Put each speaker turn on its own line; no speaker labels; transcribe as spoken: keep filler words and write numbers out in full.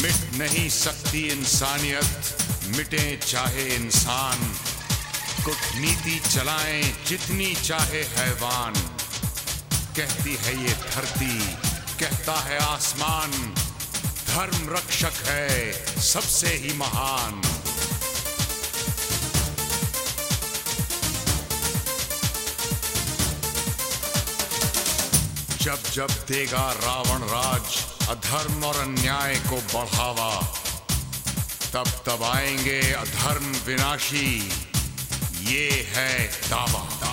मिट नहीं सकती इंसानियत, मिटे चाहे इंसान। कूटनीति चलाएं जितनी चाहे हैवान। कहती है ये धरती, कहता है आसमान, धर्म रक्षक है सबसे ही महान। जब जब देगा रावण राज अधर्म और अन्याय को बढ़ावा, तब तब आएंगे अधर्म विनाशी, ये है दावा।